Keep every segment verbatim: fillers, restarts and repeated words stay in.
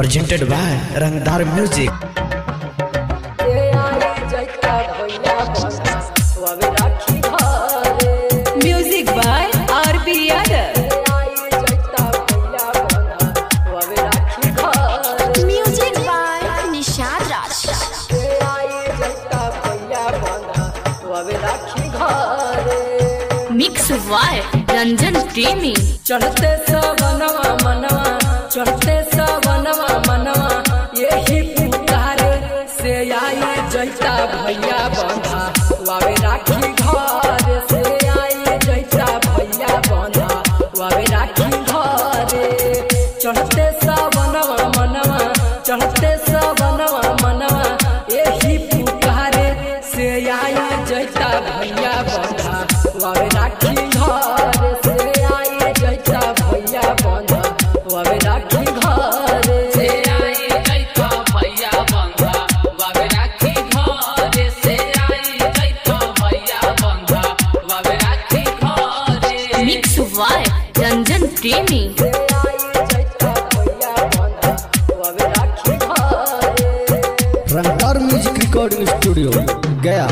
presented by Rangdar Music. Music by R B Yadav. Music by Nishad Raj. Mix by Ranjan Premi. चढ़ते सवनवा मनवा चढ़ते सवनवा मनवा यही पुकारे से आई जैता भैया बंधा वावे राखी घर से आई जैता भैया बंधा वावे राखी घरे चढ़ते सवनवा मनवा चढ़ते सवनवा मनवा यही पुकारे से आई जैता भैया बंधा वावे राखी घर से आई जैता भैया बंधा वावे राखी घरे से आई जैता भैया बंधा वावे राखी घरे से आई जैता भैया बंधा वावे राखी घरे Mix by Ranjan Premi. Rangdar Music Recording Studio, Gaya.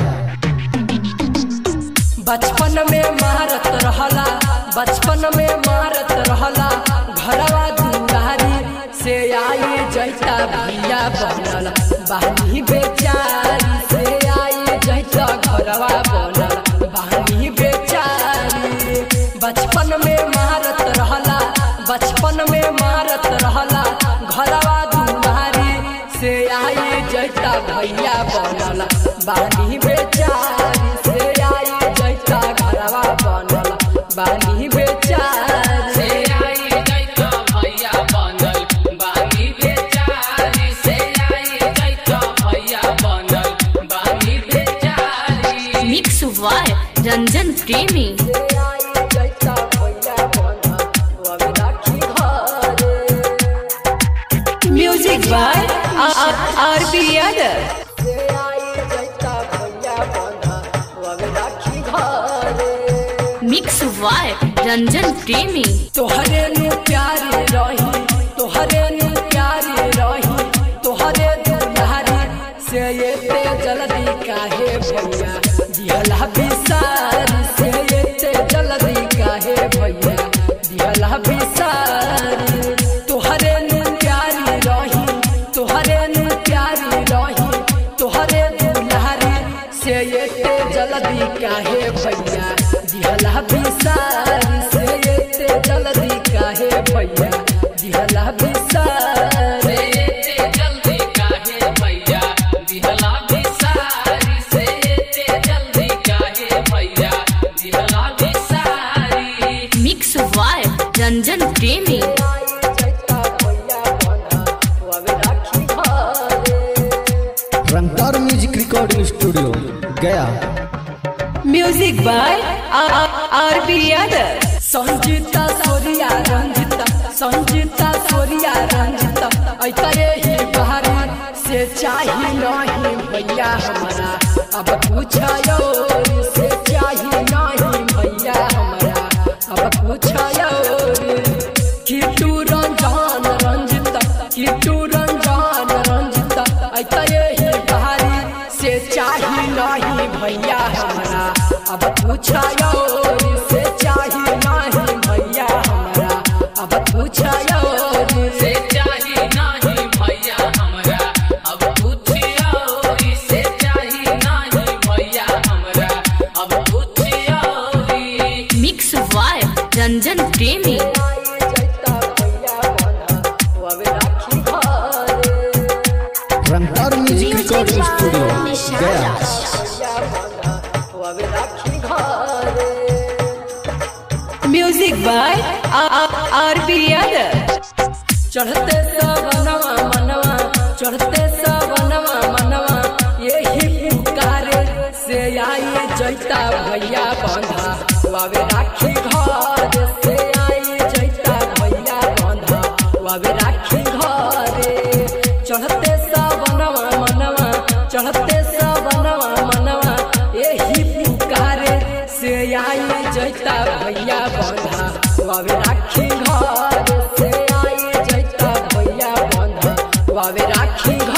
बचपन में मारत रहला बचपन में मारत रहला घरवा दुआरी से आई जैता भैया बनल बहनी बेचारी से आई जैता घरवा बनल बहनी बेचारी बचपन में मारत रहला बचपन में मारत रहला घरवा दुआरी से आई जैता भैया बनल बहनी बेचारी से आई जैता घरवा बनल बहनी बेचारी से आई जैता भैया बनल बानी बेचारी से आई जैता भैया बनल बानी बेचारी Mix by Ranjan Premi. Music by R B Yadav. Mix by Ranjan Premi. तोहरे नु प्यारी रही तोहरे नु प्यारी रही तोहरे दुलारी से ये ते जल्दी काहे भैया दिहला बिसारी से ये ते जल्दी काहे भैया दिहला बिसारी तोहरे नु प्यारी रही तोहरे नु प्यारी रही तोहरे दुलारी से ये ते जल्दी काहे भैया दिहला बिसारी से ये ते जल्दी काहे भैया दिहला बिसारी से ते जल्दी काहे भैया दिहला बिसारी से ते जल्दी काहे भैया दिहला बिसारी Mix by Ranjan Premi. Rangdar Music Recording Studio, Gaya. Music by R B Yadav. Sanjita सोरिया Ranjita Sanjita सोरिया Ranjita ऐतरे ही बहारी से चाही नहीं भैया हमारा अब पूछायो से चाही नहीं भैया हमारा अब पूछायो किटू रंजान रंजिता किटू रंजान रंजिता ऐतरे ही बहारी से चाही नहीं भैया हमारा अब पूछायो से चाही नहीं भैया हमारा अब पूछायो से चाही नाही भैया हमरा अब पूछियो से चाही नाही भैया हमरा अब पूछियो Mix by Ranjan Premi. Rangdar Music Music Recording by Studio, Nishad Gaya. Raj. Music by R B Yadav. चढ़ते सवनवा मनवा चढ़ते सवनवा मनवा यही पुकारे से आई जैता भैया बंधा वावे राखी घर से आई जैता भैया बंधा वावे राखी घरे चढ़ते सवनवा मनवा चढ़ते सवनवा मनवा यही पुकारे से आई जैता भैया बंधा वावे राखी घर से आई जैता भैया बंधा बावे राखी